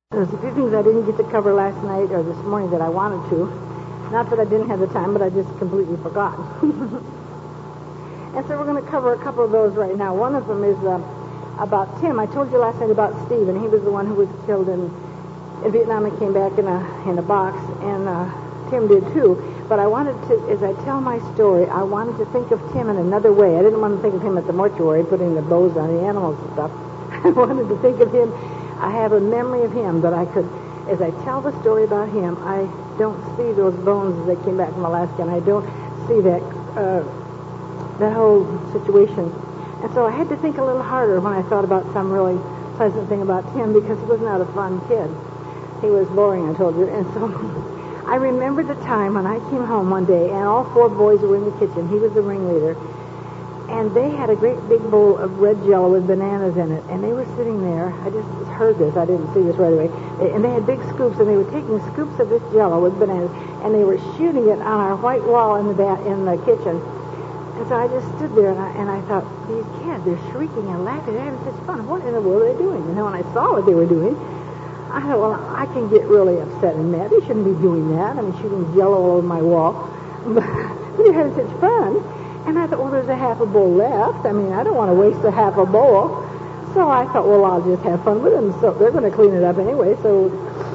There's a few things I didn't get to cover last night or this morning that I wanted to. Not that I didn't have the time, but I just completely forgot. And so we're going to cover a couple of those right now. One of them is about Tim. I told you last night about Steve, and he was the one who was killed in Vietnam and came back in a box, and Tim did too. But I wanted to, as I tell my story, I wanted to think of Tim in another way. I didn't want to think of him at the mortuary, putting the bows on the animals and stuff. I wanted to think of him. I have a memory of him that I could, as I tell the story about him, I don't see those bones as they came back from Alaska, and I don't see that whole situation. And so I had to think a little harder when I thought about some really pleasant thing about Tim, because he was not a fun kid. He was boring, I told you. And so I remember the time when I came home one day, and all four boys were in the kitchen. He was the ringleader. And they had a great big bowl of red Jell-O with bananas in it. And they were sitting there. I just heard this. I didn't see this right away. And they had big scoops, and they were taking scoops of this Jell-O with bananas, and they were shooting it on our white wall in the kitchen. And so I just stood there, and I thought, these kids, they're shrieking and laughing. They're having such fun. What in the world are they doing? And then when I saw what they were doing, I thought, well, I can get really upset and mad. They shouldn't be doing that. I mean, shooting Jell-O all over my wall. But they're having such fun. And I thought, well, there's a half a bowl left. I mean, I don't want to waste a half a bowl. So I thought, well, I'll just have fun with them. So they're going to clean it up anyway. So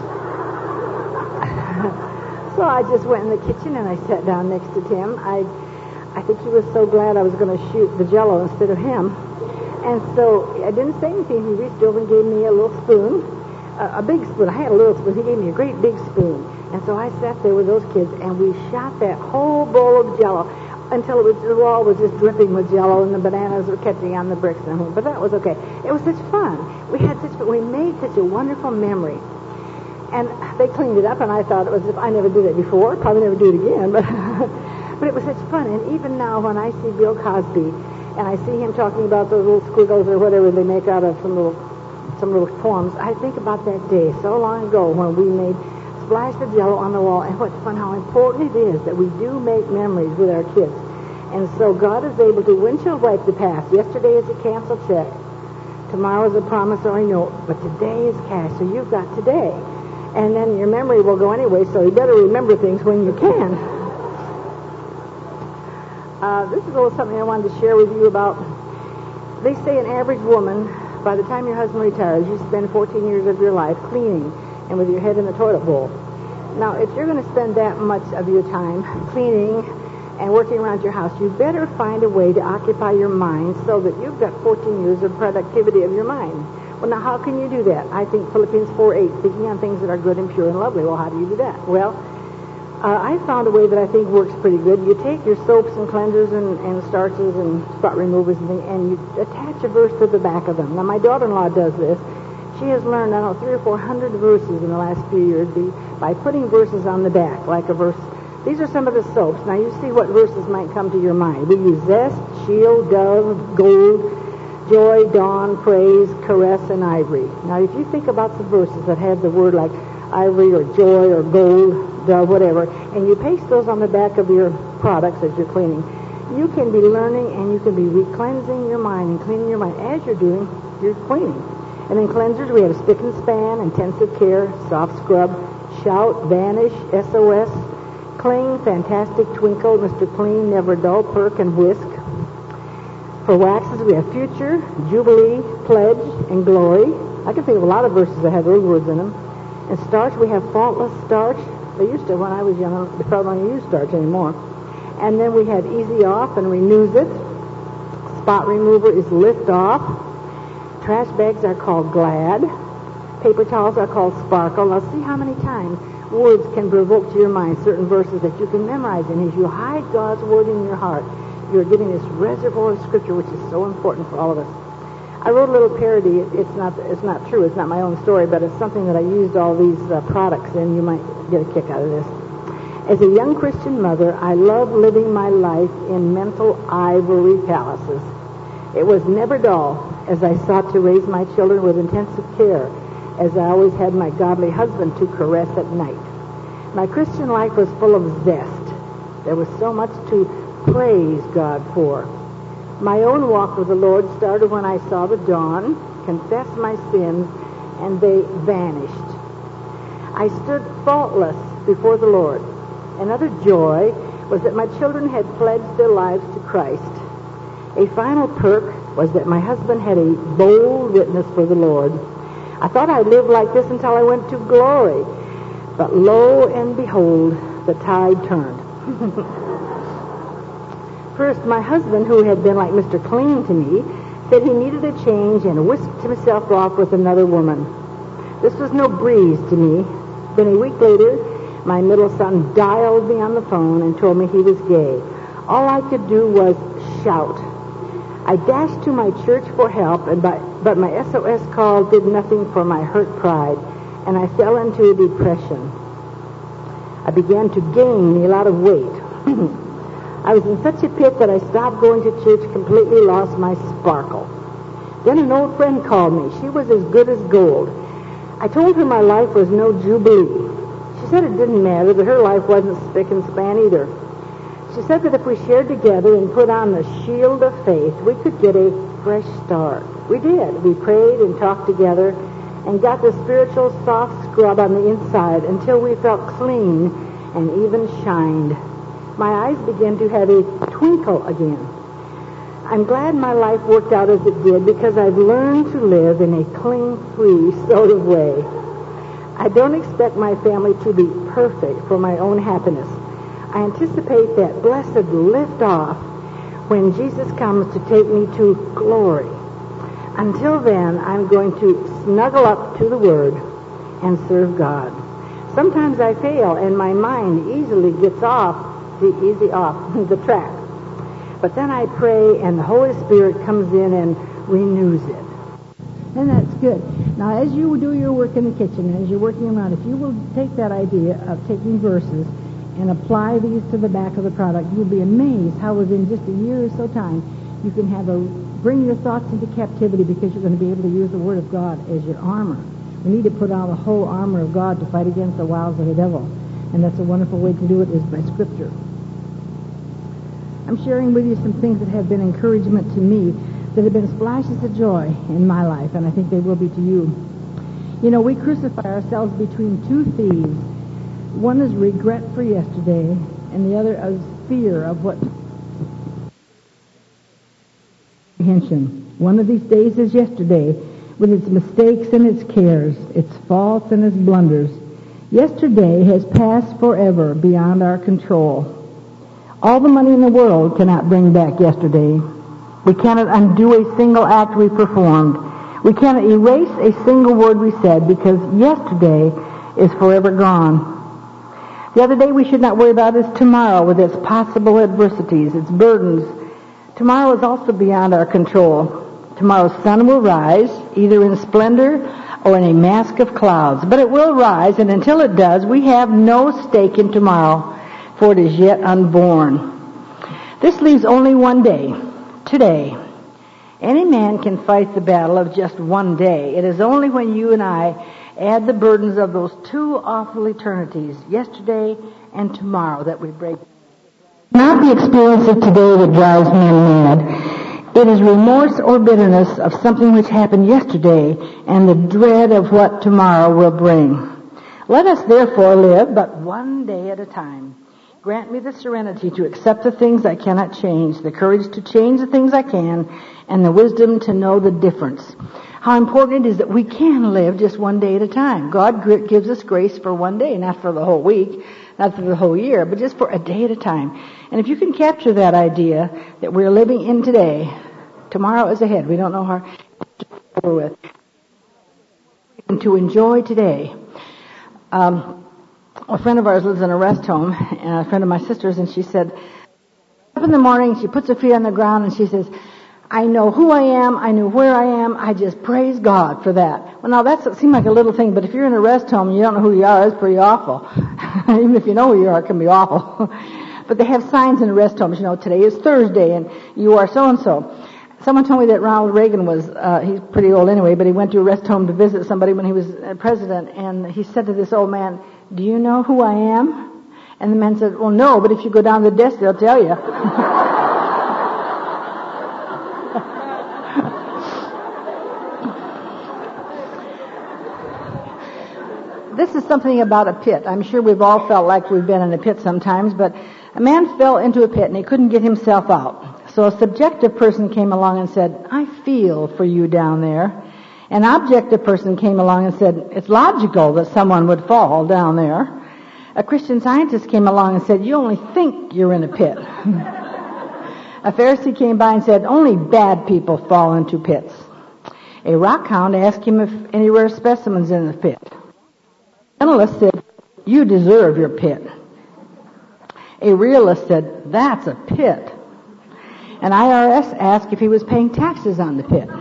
I just went in the kitchen and I sat down next to Tim. I think he was so glad I was going to shoot the Jell-O instead of him. And so I didn't say anything. He reached over and gave me a little spoon, a big spoon. I had a little spoon. He gave me a great big spoon. And so I sat there with those kids, and we shot that whole bowl of Jell-O until the wall was just dripping with Jell-O, and the bananas were catching on the bricks and everything. But that was okay. It was such fun. We made such a wonderful memory. And they cleaned it up, and I thought it was, if I never did it before, probably never do it again, but it was such fun. And even now when I see Bill Cosby, and I see him talking about those little squiggles or whatever they make out of some little poems, I think about that day so long ago when we made splash the Jell-O on the wall, and what's fun, how important it is that we do make memories with our kids. And so God is able to windshield wipe the past. Yesterday is a canceled check. Tomorrow is a promissory note. But today is cash. So you've got today. And then your memory will go anyway, so you better remember things when you can. This is a little something I wanted to share with you about. They say an average woman, by the time your husband retires, you spend 14 years of your life cleaning and with your head in the toilet bowl. Now, if you're going to spend that much of your time cleaning and working around your house, you better find a way to occupy your mind so that you've got 14 years of productivity of your mind. Well, now, how can you do that? I think Philippians 4:8, speaking on things that are good and pure and lovely. Well, how do you do that? Well, I found a way that I think works pretty good. You take your soaps and cleansers and starches and spot removers and things, and you attach a verse to the back of them. Now, my daughter-in-law does this. She has learned, I don't know, 300 or 400 verses in the last few years by putting verses on the back, like a verse. These are some of the soaps. Now, you see what verses might come to your mind. We use zest, shield, dove, gold, joy, dawn, praise, caress, and ivory. Now, if you think about the verses that have the word like ivory or joy or gold, dove, whatever, and you paste those on the back of your products as you're cleaning, you can be learning and you can be re-cleansing your mind and cleaning your mind. As you're doing, you're cleaning. And in cleansers, we have spick and span, intensive care, soft scrub, shout, vanish, SOS, cling, fantastic, twinkle, Mr. Clean, never dull, perk, and whisk. For waxes, we have future, jubilee, pledge, and glory. I can think of a lot of verses that have those words in them. And starch, we have faultless starch. They used to, when I was young, they probably don't use starch anymore. And then we have easy off and renews it. Spot remover is lift off. Trash bags are called glad. Paper towels are called sparkle. Now see how many times words can provoke to your mind certain verses that you can memorize. And as you hide God's word in your heart, you're getting this reservoir of scripture, which is so important for all of us. I wrote a little parody. It's not true. It's not my own story, but it's something that I used all these products in. You might get a kick out of this. As a young Christian mother, I love living my life in mental ivory palaces. It was never dull as I sought to raise my children with intensive care, as I always had my godly husband to caress at night. My Christian life was full of zest. There was so much to praise God for. My own walk with the Lord started when I saw the dawn, confessed my sins, and they vanished. I stood faultless before the Lord. Another joy was that my children had pledged their lives to Christ. A final perk was that my husband had a bold witness for the Lord. I thought I'd live like this until I went to glory. But lo and behold, the tide turned. First, my husband, who had been like Mr. Clean to me, said he needed a change and whisked himself off with another woman. This was no breeze to me. Then a week later, my middle son dialed me on the phone and told me he was gay. All I could do was shout. I dashed to my church for help, but my SOS call did nothing for my hurt pride, and I fell into a depression. I began to gain a lot of weight. I was in such a pit that I stopped going to church, completely lost my sparkle. Then an old friend called me. She was as good as gold. I told her my life was no jubilee. She said it didn't matter, that her life wasn't spick and span either. She said that if we shared together and put on the shield of faith, we could get a fresh start. We did. We prayed and talked together and got the spiritual soft scrub on the inside until we felt clean and even shined. My eyes began to have a twinkle again. I'm glad my life worked out as it did because I've learned to live in a clean, free sort of way. I don't expect my family to be perfect for my own happiness. I anticipate that blessed lift-off when Jesus comes to take me to glory. Until then, I'm going to snuggle up to the Word and serve God. Sometimes I fail, and my mind easily gets off the track. But then I pray, and the Holy Spirit comes in and renews it. And that's good. Now, as you do your work in the kitchen, as you're working around, if you will take that idea of taking verses and apply these to the back of the product, you'll be amazed how within just a year or so time you can bring your thoughts into captivity because you're going to be able to use the Word of God as your armor. We need to put on the whole armor of God to fight against the wiles of the devil. And that's a wonderful way to do it is by Scripture. I'm sharing with you some things that have been encouragement to me, that have been splashes of joy in my life, and I think they will be to you. You know, we crucify ourselves between two thieves. One is regret for yesterday, and the other is fear of what apprehension. One of these days is yesterday, with its mistakes and its cares, its faults and its blunders. Yesterday has passed forever beyond our control. All the money in the world cannot bring back yesterday. We cannot undo a single act we performed. We cannot erase a single word we said because yesterday is forever gone. The other day we should not worry about is tomorrow with its possible adversities, its burdens. Tomorrow is also beyond our control. Tomorrow's sun will rise, either in splendor or in a mask of clouds. But it will rise, and until it does, we have no stake in tomorrow, for it is yet unborn. This leaves only one day, today. Any man can fight the battle of just one day. It is only when you and I add the burdens of those two awful eternities, yesterday and tomorrow, that we break. Not the experience of today that drives men mad. It is remorse or bitterness of something which happened yesterday and the dread of what tomorrow will bring. Let us therefore live but one day at a time. Grant me the serenity to accept the things I cannot change, the courage to change the things I can, and the wisdom to know the difference. How important it is that we can live just one day at a time. God gives us grace for one day, not for the whole week, not for the whole year, but just for a day at a time. And if you can capture that idea that we're living in today, tomorrow is ahead. We don't know how to over with. And to enjoy today. A friend of ours lives in a rest home, and a friend of my sister's, and she said, up in the morning, she puts her feet on the ground, and she says, I know who I am, I know where I am, I just praise God for that. Well, now that seems like a little thing, but if you're in a rest home and you don't know who you are, it's pretty awful. Even if you know who you are, it can be awful. But they have signs in the rest homes, you know, today is Thursday, and you are so-and-so. Someone told me that Ronald Reagan was, he's pretty old anyway, but he went to a rest home to visit somebody when he was president, and he said to this old man, do you know who I am? And the man said, well, no, but if you go down the desk, they'll tell you. This is something about a pit. I'm sure we've all felt like we've been in a pit sometimes, but a man fell into a pit and he couldn't get himself out. So a subjective person came along and said, I feel for you down there. An objective person came along and said, it's logical that someone would fall down there. A Christian Scientist came along and said, you only think you're in a pit. A Pharisee came by and said, only bad people fall into pits. A rock hound asked him if any rare specimens in the pit. A journalist said, you deserve your pit. A realist said, that's a pit. An IRS asked if he was paying taxes on the pit.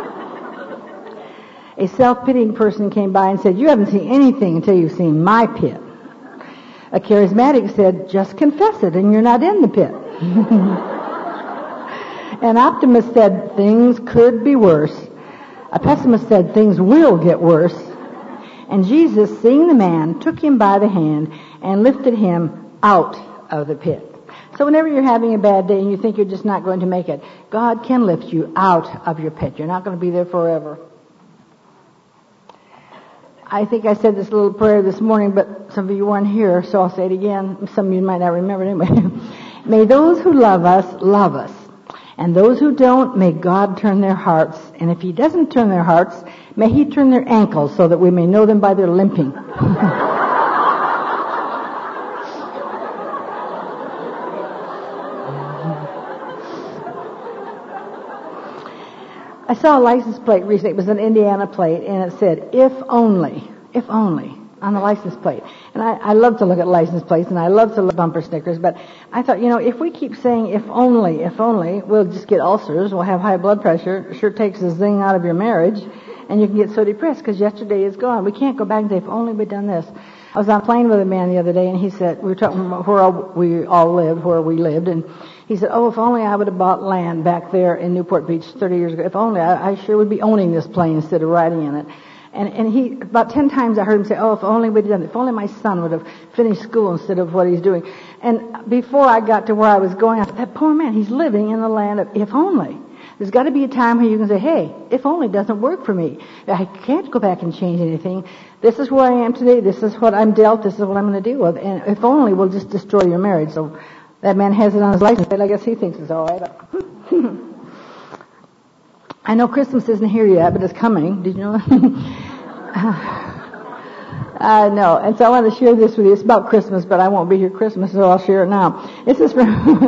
A self-pitying person came by and said, you haven't seen anything until you've seen my pit. A charismatic said, just confess it and you're not in the pit. An optimist said, things could be worse. A pessimist said, things will get worse. And Jesus, seeing the man, took him by the hand and lifted him out of the pit. So whenever you're having a bad day and you think you're just not going to make it, God can lift you out of your pit. You're not going to be there forever. I think I said this little prayer this morning, but some of you weren't here, so I'll say it again. Some of you might not remember it anyway. May those who love us. And those who don't, may God turn their hearts. And if He doesn't turn their hearts, may He turn their ankles so that we may know them by their limping. I saw a license plate recently. It was an Indiana plate, and it said, if only, on the license plate. And I love to look at license plates, and I love to look at bumper stickers, but I thought, if we keep saying if only, we'll just get ulcers, we'll have high blood pressure. It sure takes the zing out of your marriage, and you can get so depressed because yesterday is gone. We can't go back and say, if only we'd done this. I was on a plane with a man the other day, and he said, we were talking about where we lived, and he said, if only I would have bought land back there in Newport Beach 30 years ago. If only, I sure would be owning this plane instead of riding in it. And he, about 10 times I heard him say, if only we'd done it. If only my son would have finished school instead of what he's doing. And before I got to where I was going, I thought, that poor man, he's living in the land of if only. There's got to be a time where you can say, hey, if only doesn't work for me. I can't go back and change anything. This is where I am today. This is what I'm dealt. This is what I'm going to deal with. And if only will just destroy your marriage. So that man has it on his license plate. I guess he thinks it's all right. I know Christmas isn't here yet, but it's coming. Did you know that? No. And so I want to share this with you. It's about Christmas, but I won't be here Christmas, so I'll share it now. This is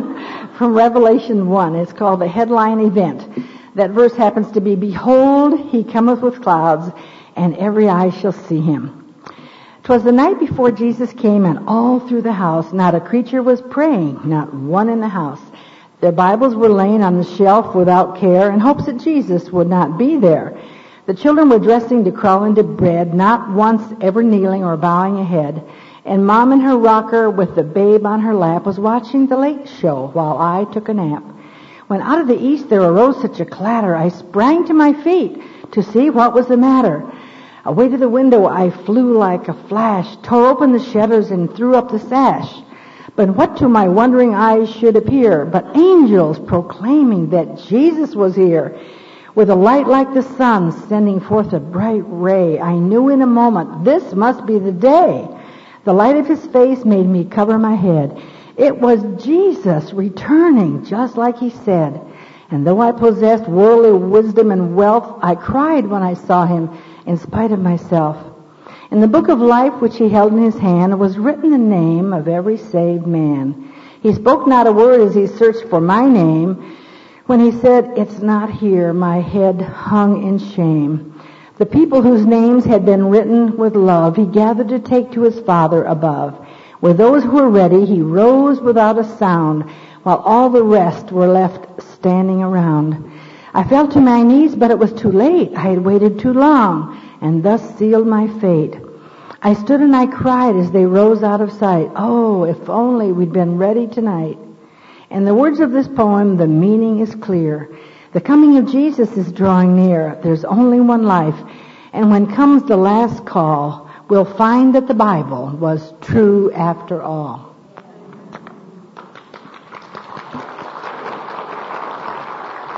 from Revelation 1. It's called the headline event. That verse happens to be, behold, he cometh with clouds, and every eye shall see him. 'Twas the night before Jesus came, and all through the house not a creature was praying, not one in the house. Their Bibles were laying on the shelf without care in hopes that Jesus would not be there. The children were dressing to crawl into bed, not once ever kneeling or bowing a head. And Mom in her rocker with the babe on her lap was watching the late show while I took a nap. When out of the east there arose such a clatter, I sprang to my feet to see what was the matter. Away to the window I flew like a flash, tore open the shutters and threw up the sash. But what to my wondering eyes should appear but angels proclaiming that Jesus was here. With a light like the sun sending forth a bright ray, I knew in a moment this must be the day. The light of his face made me cover my head. It was Jesus returning just like he said. And though I possessed worldly wisdom and wealth, I cried when I saw him in spite of myself. In the book of life which he held in his hand was written the name of every saved man. He spoke not a word as he searched for my name. When he said, it's not here, my head hung in shame. The people whose names had been written with love, he gathered to take to his Father above. With those who were ready, he rose without a sound, while all the rest were left standing around. I fell to my knees, but it was too late. I had waited too long, and thus sealed my fate. I stood and I cried as they rose out of sight. Oh, if only we'd been ready tonight. In the words of this poem, the meaning is clear. The coming of Jesus is drawing near. There's only one life. And when comes the last call, we'll find that the Bible was true after all.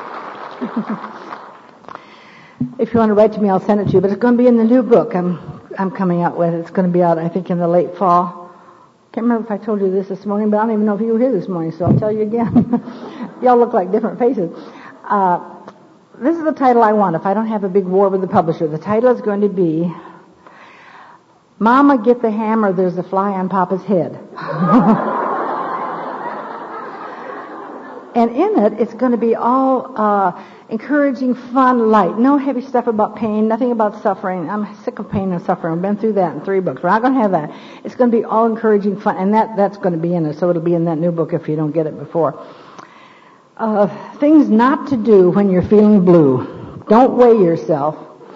If you want to write to me, I'll send it to you. But it's going to be in the new book. I'm I'm coming out with. It's going to be out, I think, in the late fall. Can't remember if I told you this morning, but I don't even know if you were here this morning, so I'll tell you again. Y'all look like different faces. This is the title I want if I don't have a big war with the publisher. The title is going to be, Mama, Get the Hammer, There's a Fly on Papa's Head. And in it, it's going to be all encouraging, fun, light. No heavy stuff about pain, nothing about suffering. I'm sick of pain and suffering. I've been through that in 3 books. We're not going to have that. It's going to be all encouraging, fun, and that's going to be in it, so it'll be in that new book if you don't get it before. Things not to do when you're feeling blue. Don't weigh yourself.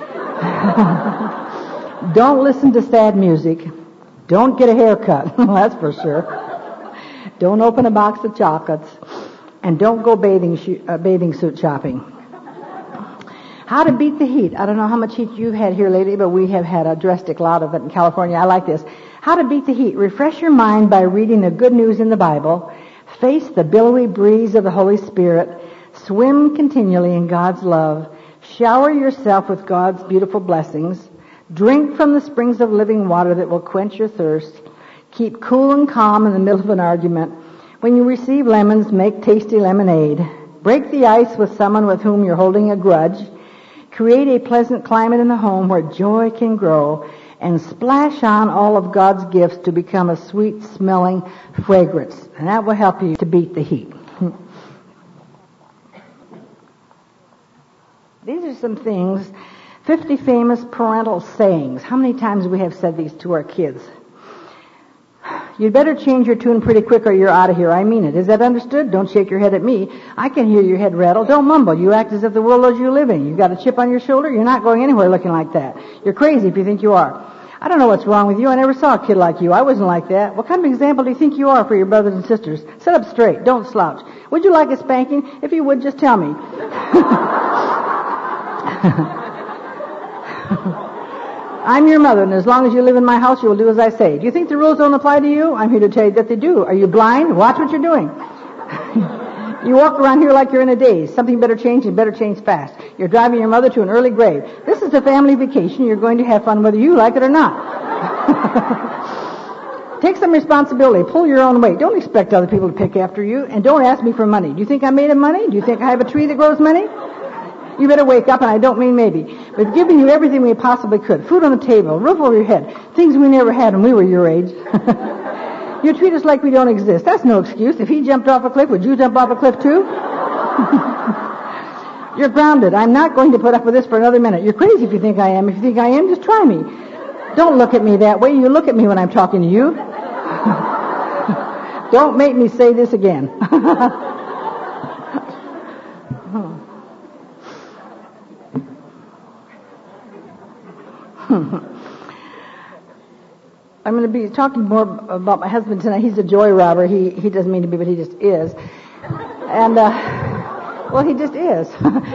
Don't listen to sad music. Don't get a haircut. That's for sure. Don't open a box of chocolates. And don't go bathing suit shopping. How to beat the heat. I don't know how much heat you've had here lately, but we have had a drastic lot of it in California. I like this. How to beat the heat. Refresh your mind by reading the good news in the Bible. Face the billowy breeze of the Holy Spirit. Swim continually in God's love. Shower yourself with God's beautiful blessings. Drink from the springs of living water that will quench your thirst. Keep cool and calm in the middle of an argument. When you receive lemons, make tasty lemonade. Break the ice with someone with whom you're holding a grudge. Create a pleasant climate in the home where joy can grow. And splash on all of God's gifts to become a sweet-smelling fragrance. And that will help you to beat the heat. These are some things, 50 famous parental sayings. How many times we have said these to our kids? You'd better change your tune pretty quick or you're out of here. I mean it. Is that understood? Don't shake your head at me. I can hear your head rattle. Don't mumble. You act as if the world owes you living. You've got a chip on your shoulder. You're not going anywhere looking like that. You're crazy if you think you are. I don't know what's wrong with you. I never saw a kid like you. I wasn't like that. What kind of example do you think you are for your brothers and sisters? Sit up straight. Don't slouch. Would you like a spanking? If you would, just tell me. I'm your mother, and as long as you live in my house, you will do as I say. Do you think the rules don't apply to you? I'm here to tell you that they do. Are you blind? Watch what you're doing. You walk around here like you're in a daze. Something better change, and better change fast. You're driving your mother to an early grave. This is a family vacation. You're going to have fun whether you like it or not. Take some responsibility. Pull your own weight. Don't expect other people to pick after you, and don't ask me for money. Do you think I'm made of money? Do you think I have a tree that grows money? You better wake up, and I don't mean maybe. We've given you everything we possibly could. Food on the table, roof over your head, things we never had when we were your age. You treat us like we don't exist. That's no excuse. If he jumped off a cliff, would you jump off a cliff too? You're grounded. I'm not going to put up with this for another minute. You're crazy if you think I am. If you think I am, just try me. Don't look at me that way. You look at me when I'm talking to you. Don't make me say this again. I'm going to be talking more about my husband tonight. He's a joy robber. He doesn't mean to be, but he just is. And, well, he just is.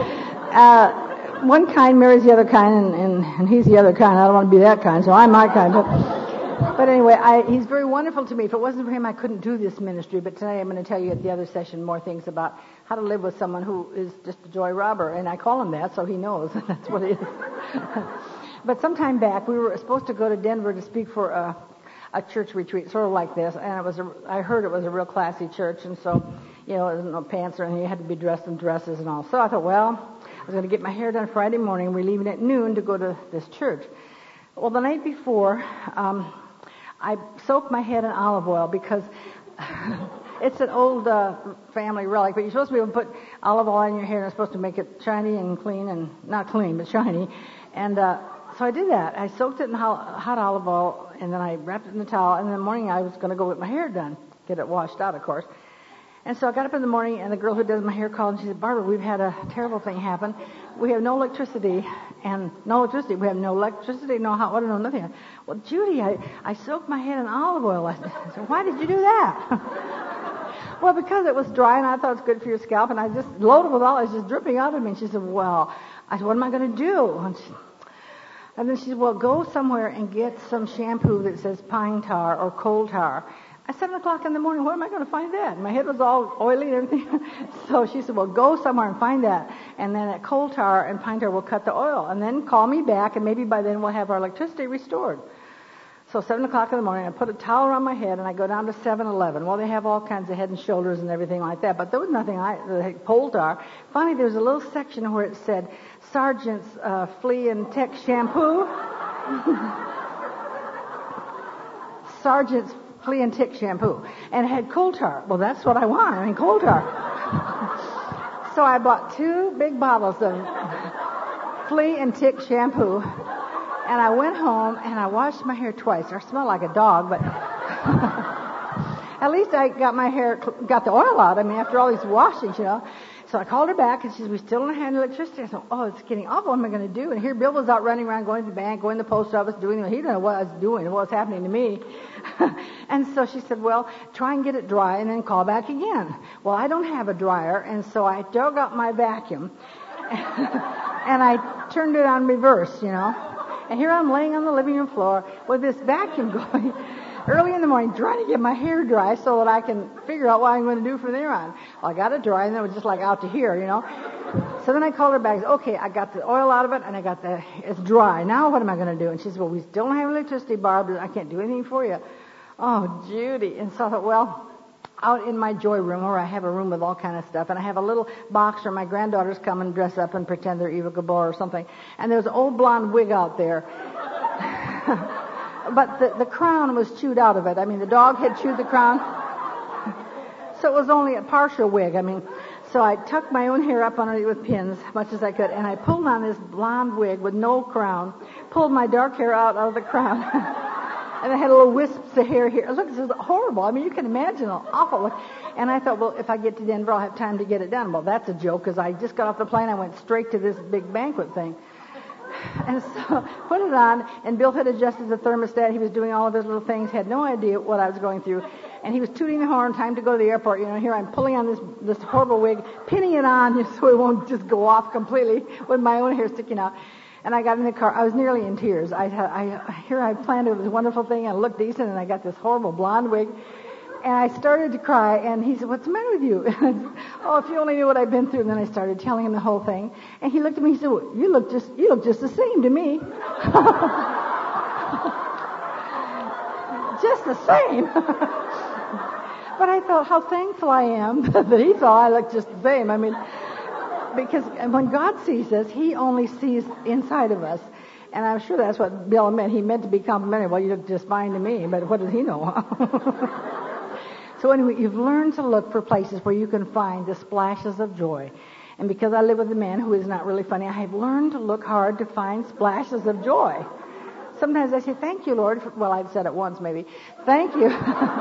One kind marries the other kind, and he's the other kind. I don't want to be that kind, so I'm my kind. But anyway, he's very wonderful to me. If it wasn't for him, I couldn't do this ministry. But tonight I'm going to tell you at the other session more things about how to live with someone who is just a joy robber. And I call him that, so he knows that's what it is. But sometime back, we were supposed to go to Denver to speak for a church retreat, sort of like this, and I heard it was a real classy church, and so, you know, there was no pants or anything. You had to be dressed in dresses and all. So I thought, well, I was going to get my hair done Friday morning, and we're leaving at noon to go to this church. Well, the night before, I soaked my head in olive oil because it's an old family relic, but you're supposed to be able to put olive oil in your hair, and it's supposed to make it shiny and clean, and not clean, but shiny. And so I did that. I soaked it in hot olive oil, and then I wrapped it in a towel, and in the morning I was going to go get my hair done, get it washed out, of course. And so I got up in the morning, and the girl who does my hair called, and she said, Barbara, we've had a terrible thing happen. We have no electricity, and no electricity. We have no electricity, no hot water, no nothing. Well, Judy, I soaked my head in olive oil. I said, why did you do that? Well, because it was dry, and I thought it was good for your scalp, and I just loaded with oil. It was just dripping out of me. And she said, well, I said, what am I going to do? And then she said, well, go somewhere and get some shampoo that says pine tar or coal tar. At 7 o'clock in the morning, where am I going to find that? My head was all oily and everything. So she said, well, go somewhere and find that. And then at Coal Tar and Pine Tar, we'll cut the oil. And then call me back, and maybe by then we'll have our electricity restored. So 7 o'clock in the morning, I put a towel around my head, and I go down to 7-Eleven. Well, they have all kinds of Head and Shoulders and everything like that, but there was nothing like Coal Tar. Finally, there was a little section where it said, Sergeant's Flea and Tick Shampoo. Sergeant's Flea and Tick Shampoo. And it had Coal Tar. Well, that's what I want. I mean, Coal Tar. So I bought 2 big bottles of Flea and Tick Shampoo. And I went home and I washed my hair twice. I smell like a dog, but at least I got the oil out. I mean, after all these washings, you know. So I called her back, and she said, we still don't have electricity. I said, oh, it's getting awful. What am I going to do? And here Bill was out running around, going to the bank, going to the post office, he didn't know what I was doing, what was happening to me. And so she said, well, try and get it dry and then call back again. Well, I don't have a dryer, and so I dug up my vacuum, and I turned it on reverse, you know. And here I'm laying on the living room floor with this vacuum going early in the morning trying to get my hair dry so that I can figure out what I'm going to do from there on. Well, I got it dry, and then it was just like out to here, you know. So then I called her back and said, okay, I got the oil out of it, and it's dry. Now what am I going to do? And she said, well, we still don't have electricity, Barb. I can't do anything for you. Oh, Judy. And so I thought, well, out in my joy room, where I have a room with all kind of stuff, and I have a little box where my granddaughters come and dress up and pretend they're Eva Gabor or something. And there's an old blonde wig out there. But the crown was chewed out of it. I mean, the dog had chewed the crown. So it was only a partial wig. I mean, so I tucked my own hair up underneath with pins, as much as I could, and I pulled on this blonde wig with no crown, pulled my dark hair out of the crown, and I had little wisps of hair here. Look, this is horrible. I mean, you can imagine an awful look. And I thought, well, if I get to Denver, I'll have time to get it done. Well, that's a joke, because I just got off the plane. I went straight to this big banquet thing. And so put it on, and Bill had adjusted the thermostat. He was doing all of his little things, had no idea what I was going through. And he was tooting the horn, time to go to the airport. You know, here I'm pulling on this horrible wig, pinning it on so it won't just go off completely with my own hair sticking out. And I got in the car. I was nearly in tears. I planned it was a wonderful thing, and it looked decent, and I got this horrible blonde wig. And I started to cry, and he said, what's the matter with you? And I said, oh, if you only knew what I've been through. And then I started telling him the whole thing. And he looked at me and said, well, you look just the same to me. Just the same. But I thought how thankful I am that he thought I looked just the same. I mean, because when God sees us, he only sees inside of us. And I'm sure that's what Bill meant. He meant to be complimentary. Well, you look just fine to me, but what does he know? So anyway, you've learned to look for places where you can find the splashes of joy. And because I live with a man who is not really funny, I have learned to look hard to find splashes of joy. Sometimes I say, thank you, Lord. Well, I've said it once, maybe. Thank you.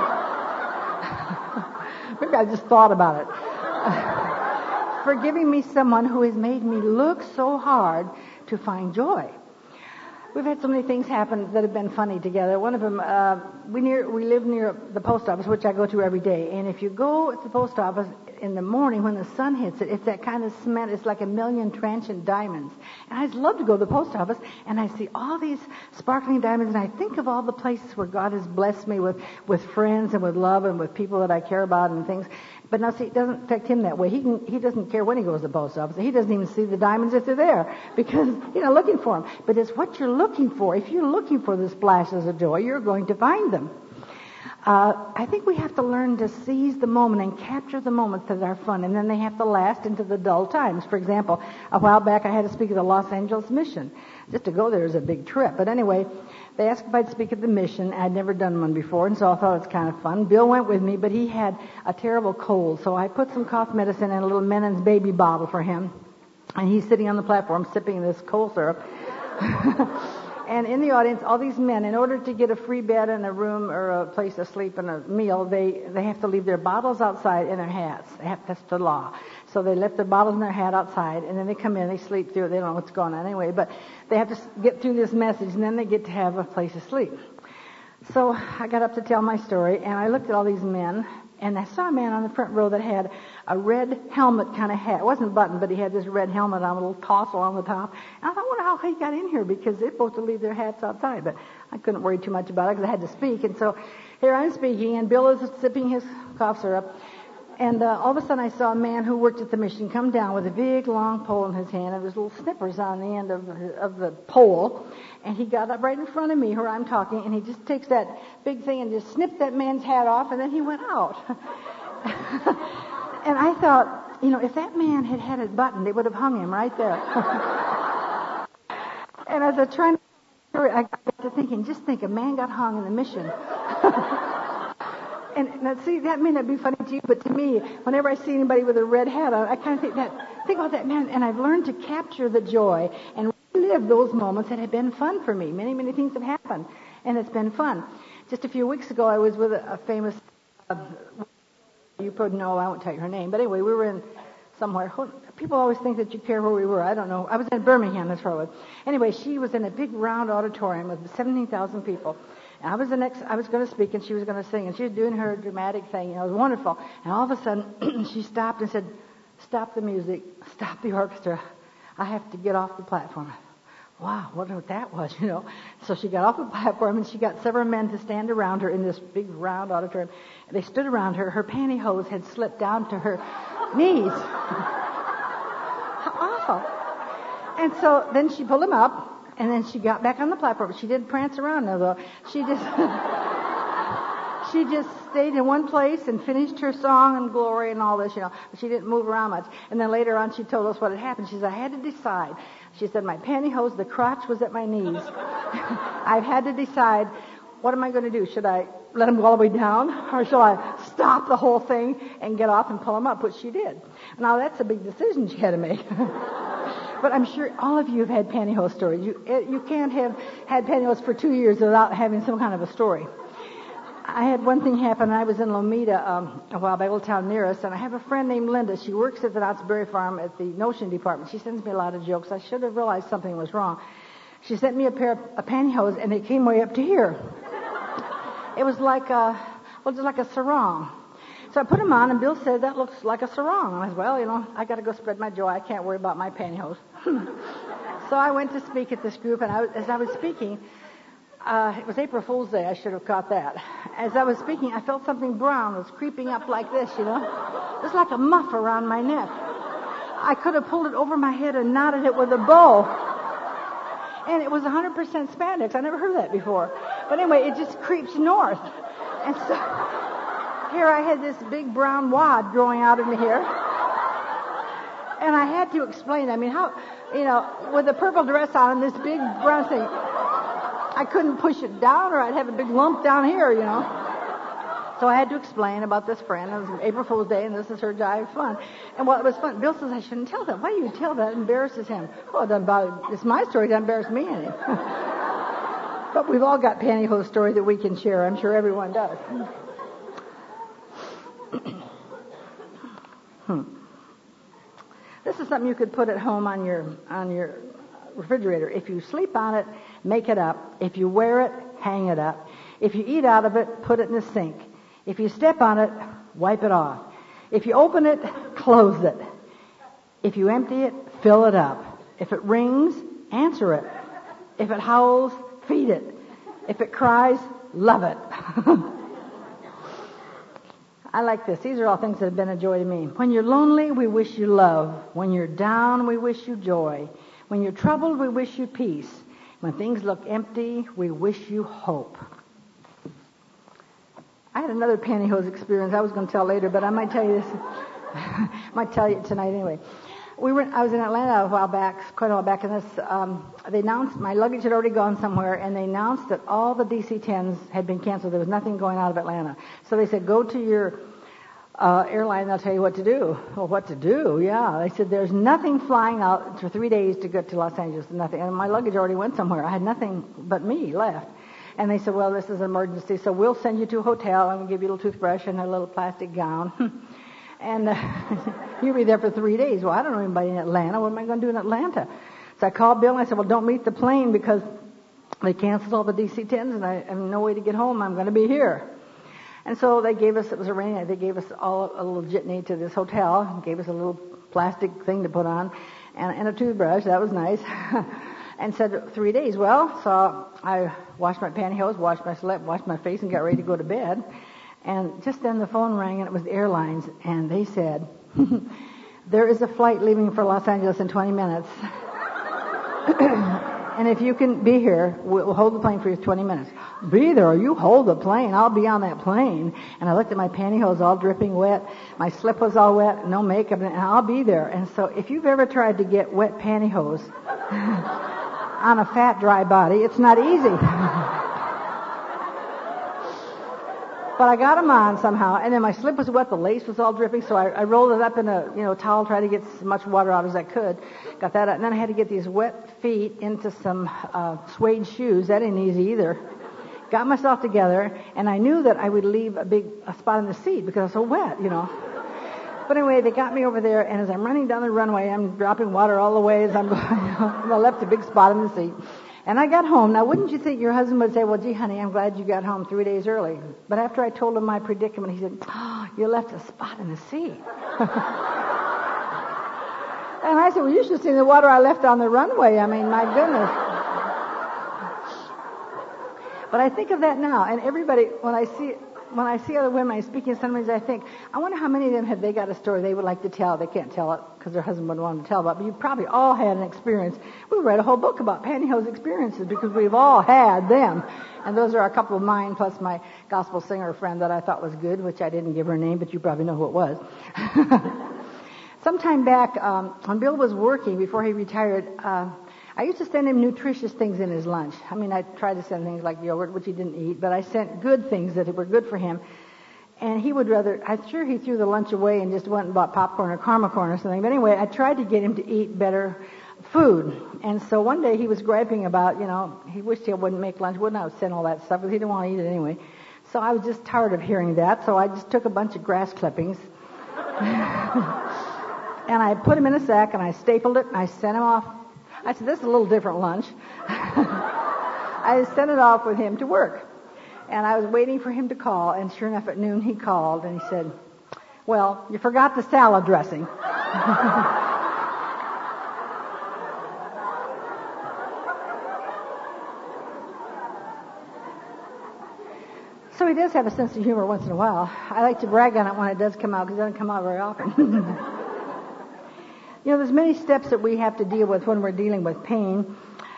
Maybe I just thought about it. For giving me someone who has made me look so hard to find joy. We've had so many things happen that have been funny together. One of them, we live near the post office, which I go to every day. And if you go to the post office in the morning when the sun hits it, it's that kind of cement. It's like a million transient diamonds. And I just love to go to the post office, and I see all these sparkling diamonds, and I think of all the places where God has blessed me with friends and with love and with people that I care about and things. But now, see, it doesn't affect him that way. He doesn't care when he goes to the post office. He doesn't even see the diamonds if they're there because you're not looking for them. But it's what you're looking for. If you're looking for the splashes of joy, you're going to find them. I think we have to learn to seize the moment and capture the moments that are fun, and then they have to last into the dull times. For example, a while back I had to speak at the Los Angeles Mission. Just to go there is a big trip. But anyway, they asked if I'd speak at the mission. I'd never done one before, and so I thought it was kind of fun. Bill went with me, but he had a terrible cold, so I put some cough medicine in a little Menon's baby bottle for him, and he's sitting on the platform sipping this cold syrup. And in the audience, all these men, in order to get a free bed and a room or a place to sleep and a meal, they have to leave their bottles outside in their hats. That's the law. So they left their bottles in their hat outside, and then they come in, they sleep through it. They don't know what's going on anyway, but they have to get through this message, and then they get to have a place to sleep. So I got up to tell my story, and I looked at all these men, and I saw a man on the front row that had a red helmet kind of hat. It wasn't buttoned, but he had this red helmet on with a little tassel on the top. And I thought, I wonder how he got in here, because they're supposed to leave their hats outside. But I couldn't worry too much about it because I had to speak. And so Here I'm speaking, and Bill is sipping his cough syrup. And all of a sudden I saw a man who worked at the mission come down with a big, long pole in his hand, and there's little snippers on the end of the pole. And he got up right in front of me where I'm talking, and he just takes that big thing and just snipped that man's hat off, and then he went out. And I thought, if that man had had it buttoned, they would have hung him right there. And as I was trying to, I got to thinking, just think, a man got hung in the mission. And now, see, that may not be funny to you, but to me, whenever I see anybody with a red hat on, I kind of think about that man, and I've learned to capture the joy and relive those moments that have been fun for me. Many, many things have happened, and it's been fun. Just a few weeks ago, I was with a famous, you probably know, I won't tell you her name, but anyway, we were in somewhere. People always think that you care where we were. I don't know. I was in Birmingham, that's where I was. Anyway, she was in a big round auditorium with 17,000 people. And I was going to speak, and she was going to sing, and she was doing her dramatic thing. It was wonderful. And all of a sudden, she stopped and said, "Stop the music, stop the orchestra. I have to get off the platform." Wow, what that was, So she got off the platform, and she got several men to stand around her in this big round auditorium. They stood around her. Her pantyhose had slipped down to her knees. How awful. And so then she pulled them up. And then she got back on the platform. She didn't prance around now, though. She just stayed in one place and finished her song and glory and all this, But she didn't move around much. And then later on, she told us what had happened. She said, "I had to decide." She said, "My pantyhose, the crotch was at my knees. I've had to decide, what am I going to do? Should I let them go all the way down, or shall I stop the whole thing and get off and pull them up?" Which she did. Now, that's a big decision she had to make. But I'm sure all of you have had pantyhose stories. You can't have had pantyhose for 2 years without having some kind of a story. I had one thing happen. I was in Lomita a while back, a little town near us, and I have a friend named Linda. She works at the Knott's Berry Farm at the notion department. She sends me a lot of jokes. I should have realized something was wrong. She sent me a pair of pantyhose, and it came way up to here. It was like just like a sarong. So I put them on, and Bill said, "That looks like a sarong." And I said, "Well, I got to go spread my joy. I can't worry about my pantyhose." So I went to speak at this group, and as I was speaking, it was April Fool's Day. I should have caught that. As I was speaking, I felt something brown was creeping up like this, It was like a muff around my neck. I could have pulled it over my head and knotted it with a bow. And it was 100% spandex. I never heard that before. But anyway, it just creeps north. And so here I had this big brown wad growing out of me here. And I had to explain, how, with a purple dress on and this big brown thing, I couldn't push it down or I'd have a big lump down here, So I had to explain about this friend. It was April Fool's Day, and this is her jive fun. And it was fun. Bill says, "I shouldn't tell that. Why do you tell that? It embarrasses him." Well, it's my story. It doesn't embarrass me any. But we've all got pantyhose story that we can share. I'm sure everyone does. This is something you could put at home on your refrigerator. If you sleep on it, make it up. If you wear it, hang it up. If you eat out of it, put it in the sink. If you step on it, wipe it off. If you open it, close it. If you empty it, fill it up. If it rings, answer it. If it howls, feed it. If it cries, love it. I like this. These are all things that have been a joy to me. When you're lonely, we wish you love. When you're down, we wish you joy. When you're troubled, we wish you peace. When things look empty, we wish you hope. I had another pantyhose experience I was going to tell later, but I might tell you this. I might tell you it tonight anyway. I was in Atlanta quite a while back, and they announced my luggage had already gone somewhere, and they announced that all the DC-10s had been canceled. There was nothing going out of Atlanta. So they said, "Go to your airline, they'll tell you what to do." Well, what to do? Yeah. They said, "There's nothing flying out for 3 days to get to Los Angeles." Nothing. And my luggage already went somewhere. I had nothing but me left. And they said, "Well, this is an emergency, so we'll send you to a hotel, and we'll give you a little toothbrush and a little plastic gown. And you'll be there for 3 days." Well, I don't know anybody in Atlanta. What am I going to do in Atlanta? So I called Bill, and I said, "Well, don't meet the plane because they canceled all the DC-10s, and I have no way to get home. I'm going to be here." And so they gave us, it was a rainy night, they gave us all a little jitney to this hotel, gave us a little plastic thing to put on, and a toothbrush. That was nice. and said 3 days. Well, so I washed my pantyhose, washed my slip, washed my face, and got ready to go to bed. And just then the phone rang, and it was the airlines, and they said, there is a flight leaving for Los Angeles in 20 minutes. And if you can be here, we'll hold the plane for you 20 minutes. Be there, you hold the plane. I'll be on that plane. And I looked at my pantyhose all dripping wet. My slip was all wet, no makeup, and I'll be there. And so if you've ever tried to get wet pantyhose on a fat, dry body, it's not easy. But I got them on somehow, and then my slip was wet, the lace was all dripping, so I rolled it up in a towel, tried to get as much water out as I could. Got that out, and then I had to get these wet feet into some suede shoes. That ain't easy either. Got myself together, and I knew that I would leave a spot in the seat because I was so wet, But anyway, they got me over there, and as I'm running down the runway, I'm dropping water all the way as I'm going. I left a big spot in the seat. And I got home. Now, wouldn't you think your husband would say, well, gee, honey, I'm glad you got home 3 days early. But after I told him my predicament, he said, oh, you left a spot in the seat. And I said, well, you should have seen the water I left on the runway. I mean, my goodness. But I think of that now, and everybody, when I see other women speaking, sometimes I think, I wonder how many of them have they got a story they would like to tell. They can't tell it because their husband wouldn't want them to tell about it. But you probably all had an experience. We read a whole book about pantyhose experiences because we've all had them. And those are a couple of mine, plus my gospel singer friend that I thought was good, which I didn't give her name, but you probably know who it was. Sometime back, when Bill was working, before he retired, I used to send him nutritious things in his lunch. I mean, I tried to send things like yogurt, which he didn't eat, but I sent good things that were good for him. And he would rather, I'm sure he threw the lunch away and just went and bought popcorn or caramel corn or something. But anyway, I tried to get him to eat better food. And so one day he was griping about, he wished he wouldn't make lunch, wouldn't have sent all that stuff, because he didn't want to eat it anyway. So I was just tired of hearing that, so I just took a bunch of grass clippings. And I put them in a sack, and I stapled it, and I sent him off. I said, this is a little different lunch. I sent it off with him to work. And I was waiting for him to call, and sure enough, at noon he called, and he said, well, you forgot the salad dressing. So he does have a sense of humor once in a while. I like to brag on it when it does come out, because it doesn't come out very often. There's many steps that we have to deal with when we're dealing with pain.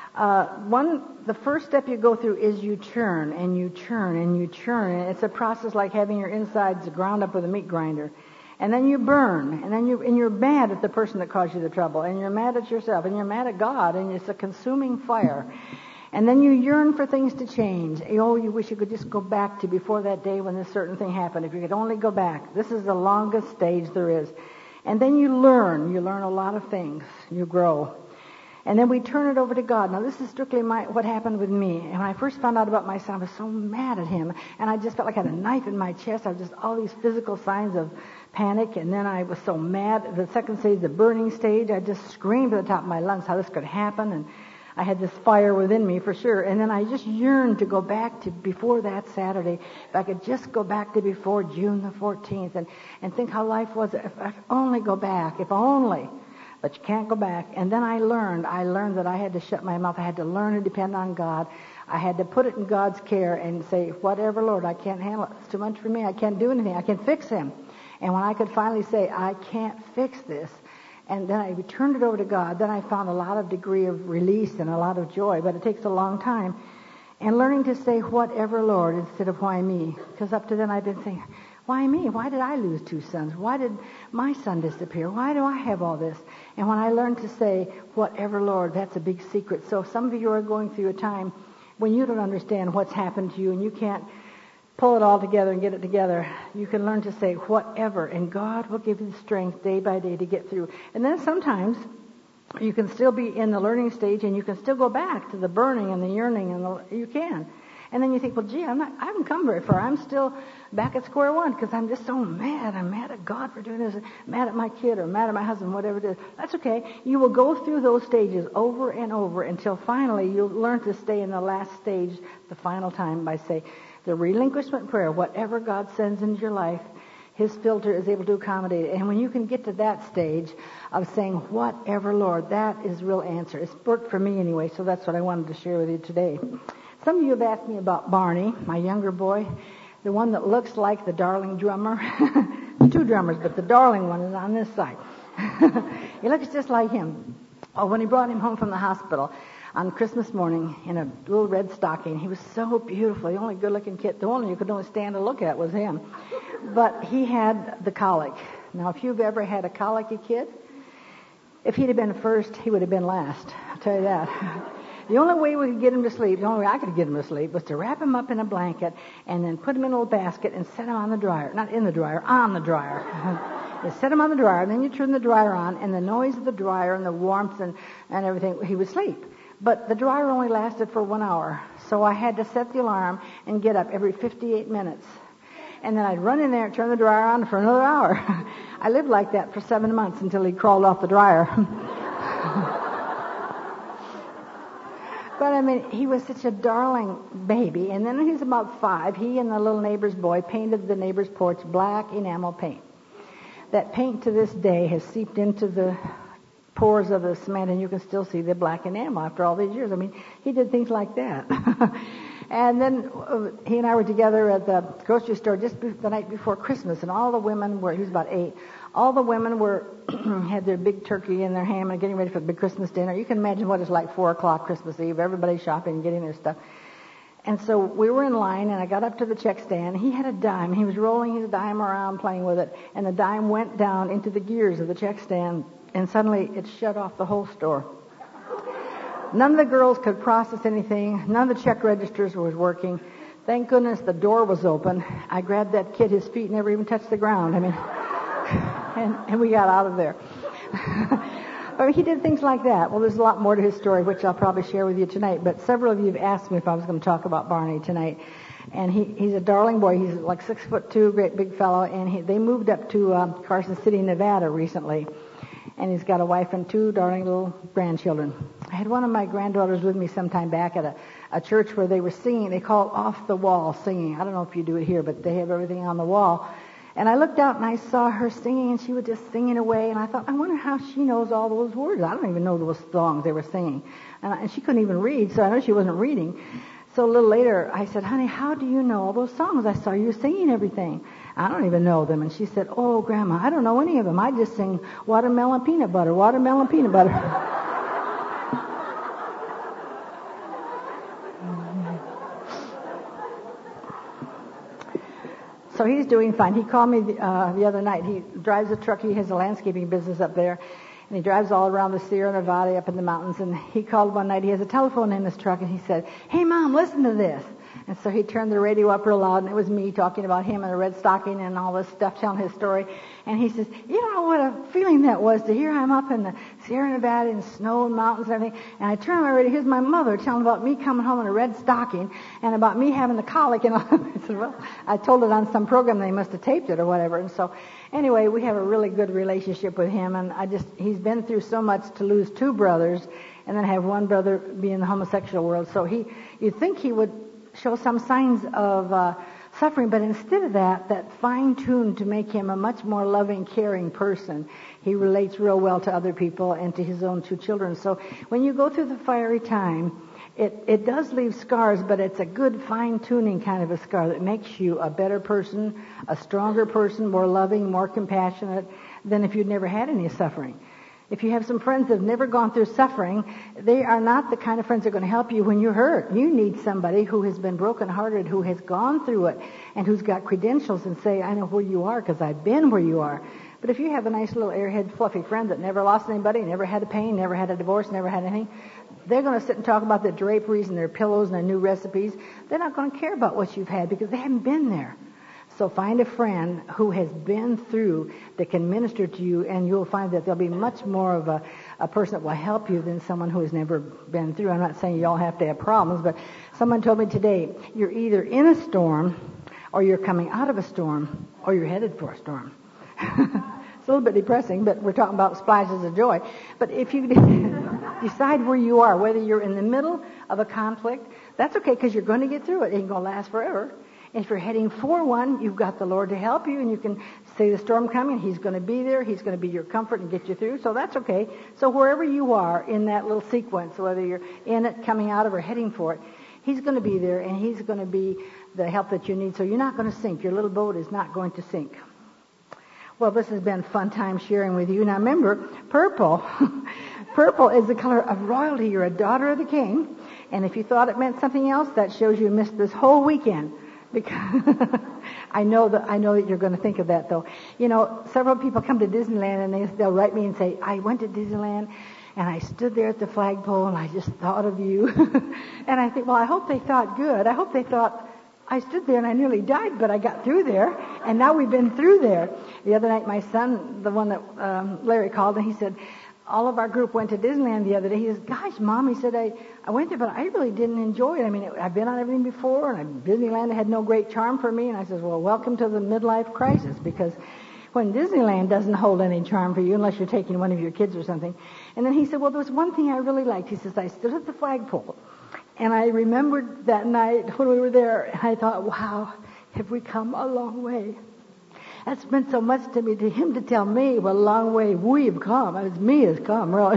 The first step you go through is you churn, and you churn, and you churn. And it's a process like having your insides ground up with a meat grinder. And then you burn, and then you're mad at the person that caused you the trouble, and you're mad at yourself, and you're mad at God, and it's a consuming fire. And then you yearn for things to change. You wish you could just go back to before that day when this certain thing happened. If you could only go back. This is the longest stage there is. And then you learn a lot of things. You grow. And then we turn it over to God. Now, this is strictly what happened with me. And when I first found out about my son, I was so mad at him. And I just felt like I had a knife in my chest. I was just all these physical signs of panic. And then I was so mad. The second stage, the burning stage, I just screamed at the top of my lungs how this could happen. And I had this fire within me for sure. And then I just yearned to go back to before that Saturday. If I could just go back to before June the 14th and think how life was. If I could only go back, if only. But you can't go back. And then I learned that I had to shut my mouth. I had to learn to depend on God. I had to put it in God's care and say, whatever, Lord, I can't handle it. It's too much for me. I can't do anything. I can't fix him. And when I could finally say, I can't fix this, and then I returned it over to God, then I found a lot of degree of release and a lot of joy. But it takes a long time. And learning to say, whatever, Lord, instead of why me. Because up to then I've been saying, why me? Why did I lose 2 sons? Why did my son disappear? Why do I have all this? And when I learned to say, whatever, Lord, that's a big secret. So some of you are going through a time when you don't understand what's happened to you and you can't pull it all together and get it together. You can learn to say, whatever, and God will give you the strength day by day to get through. And then sometimes you can still be in the learning stage and you can still go back to the burning and the yearning, and you can. And then you think, well, gee, I haven't come very far. I'm still back at square one because I'm just so mad. I'm mad at God for doing this, mad at my kid or mad at my husband, whatever it is. That's okay. You will go through those stages over and over until finally you'll learn to stay in the last stage, the final time, by saying the relinquishment prayer, whatever God sends into your life, His filter is able to accommodate it. And when you can get to that stage of saying, whatever, Lord, that is real answer. It's worked for me anyway, so that's what I wanted to share with you today. Some of you have asked me about Barney, my younger boy, the one that looks like the darling drummer. Two drummers, but the darling one is on this side. He looks just like him. Oh, when he brought him home from the hospital on Christmas morning in a little red stocking, he was so beautiful. The only good-looking kid, the one you could only stand to look at was him. But he had the colic. Now, if you've ever had a colicky kid, if he'd have been first, he would have been last. I'll tell you that. The only way we could get him to sleep, the only way I could get him to sleep, was to wrap him up in a blanket and then put him in a little basket and set him on the dryer. Not in the dryer, on the dryer. You set him on the dryer, and then you turn the dryer on, and the noise of the dryer and the warmth and everything, he would sleep. But the dryer only lasted for 1 hour, so I had to set the alarm and get up every 58 minutes. And then I'd run in there and turn the dryer on for another hour. I lived like that for 7 months until he crawled off the dryer. But, I mean, he was such a darling baby. And then when he was about 5, he and the little neighbor's boy painted the neighbor's porch black enamel paint. That paint to this day has seeped into the pores of the cement, and you can still see the black enamel after all these years. I mean, he did things like that. And then he and I were together at the grocery store just the night before Christmas, and all the women were, he was about 8, all the women were had their big turkey and their ham and getting ready for the big Christmas dinner. You can imagine what it's like 4 o'clock Christmas Eve. Everybody's shopping and getting their stuff. And so we were in line, and I got up to the check stand. He had a dime. He was rolling his dime around, playing with it, and the dime went down into the gears of the check stand, and suddenly it shut off the whole store. None of the girls could process anything. None of the check registers was working. Thank goodness the door was open. I grabbed that kid. His feet never even touched the ground. I mean, and we got out of there. But he did things like that. Well, there's a lot more to his story, which I'll probably share with you tonight. But several of you have asked me if I was going to talk about Barney tonight. And he's a darling boy. He's like 6'2", great big fellow. And they moved up to Carson City, Nevada recently. And he's got a wife and 2 darling little grandchildren. I had one of my granddaughters with me sometime back at a church where they were singing. They call it off the wall singing. I don't know if you do it here, but they have everything on the wall. And I looked out and I saw her singing, and she was just singing away. And I thought, I wonder how she knows all those words. I don't even know those songs they were singing. And she couldn't even read, so I know she wasn't reading. So a little later, I said, honey, how do you know all those songs? I saw you singing everything. I don't even know them. And she said, oh, Grandma, I don't know any of them. I just sing watermelon peanut butter, watermelon peanut butter. So he's doing fine. He called me the other night. He drives a truck. He has a landscaping business up there. And he drives all around the Sierra Nevada up in the mountains. And he called one night. He has a telephone in his truck. And he said, hey, Mom, listen to this. And so he turned the radio up real loud. And it was me talking about him and the red stocking and all this stuff, telling his story. And he says, you don't know what a feeling that was to hear I'm up in the Sierra Nevada in snow and mountains and everything. And I turned on my radio. Here's my mother telling about me coming home in a red stocking and about me having the colic. And I said, well, I told it on some program. They must have taped it or whatever. And so anyway, we have a really good relationship with him. And he's been through so much to lose 2 brothers and then have one brother be in the homosexual world. So you'd think he would show some signs of suffering, but instead of that fine-tuned to make him a much more loving, caring person. He relates real well to other people and to his own 2 children. So when you go through the fiery time, it does leave scars, but it's a good fine-tuning kind of a scar that makes you a better person, a stronger person, more loving, more compassionate than if you'd never had any suffering. If you have some friends that have never gone through suffering, they are not the kind of friends that are going to help you when you're hurt. You need somebody who has been brokenhearted, who has gone through it, and who's got credentials and say, I know where you are because I've been where you are. But if you have a nice little airhead, fluffy friend that never lost anybody, never had a pain, never had a divorce, never had anything, they're going to sit and talk about their draperies and their pillows and their new recipes. They're not going to care about what you've had because they haven't been there. So find a friend who has been through that can minister to you, and you'll find that there'll be much more of a person that will help you than someone who has never been through. I'm not saying you all have to have problems, but someone told me today, you're either in a storm, or you're coming out of a storm, or you're headed for a storm. It's a little bit depressing, but we're talking about splashes of joy. But if you decide where you are, whether you're in the middle of a conflict, that's okay because you're going to get through it. It ain't going to last forever. If you're heading for one, you've got the Lord to help you, and you can see the storm coming. He's going to be there. He's going to be your comfort and get you through, so that's okay. So wherever you are in that little sequence, whether you're in it, coming out of, or heading for it, He's going to be there, and He's going to be the help that you need, so you're not going to sink. Your little boat is not going to sink. Well, this has been a fun time sharing with you. Now remember, purple. Purple is the color of royalty. You're a daughter of the King. And if you thought it meant something else, that shows you missed this whole weekend. Because I know that you're going to think of that, though. You know, several people come to Disneyland, and they'll write me and say, I went to Disneyland, and I stood there at the flagpole, and I just thought of you. And I think, well, I hope they thought good. I hope they thought, I stood there and I nearly died, but I got through there, and now we've been through there. The other night, my son, the one that Larry called, and he said, all of our group went to Disneyland the other day. He says, gosh, Mom, he said, I went there, but I really didn't enjoy it. I mean, I've been on everything before, and Disneyland had no great charm for me. And I says, well, welcome to the midlife crisis, because when Disneyland doesn't hold any charm for you unless you're taking one of your kids or something. And then he said, well, there was one thing I really liked. He says, I stood at the flagpole, and I remembered that night when we were there, and I thought, wow, have we come a long way? That's meant so much to me, to him to tell me what a long way we've come. It's me has come, really.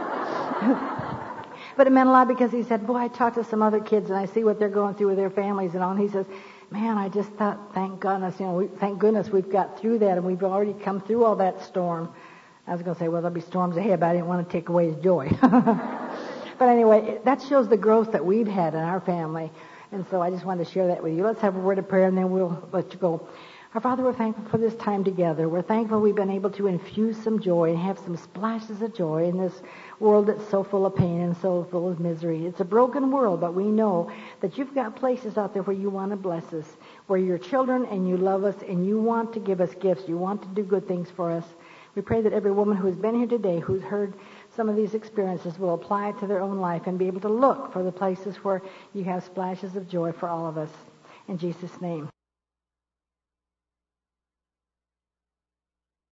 But it meant a lot because he said, boy, I talked to some other kids and I see what they're going through with their families and all. And he says, man, I just thought, thank goodness, thank goodness we've got through that, and we've already come through all that storm. I was going to say, well, there'll be storms ahead, but I didn't want to take away his joy. But anyway, that shows the growth that we've had in our family. And so I just wanted to share that with you. Let's have a word of prayer, and then we'll let you go. Our Father, we're thankful for this time together. We're thankful we've been able to infuse some joy and have some splashes of joy in this world that's so full of pain and so full of misery. It's a broken world, but we know that you've got places out there where you want to bless us, where you're children and you love us and you want to give us gifts. You want to do good things for us. We pray that every woman who's been here today, who's heard some of these experiences, will apply it to their own life and be able to look for the places where you have splashes of joy for all of us. In Jesus' name.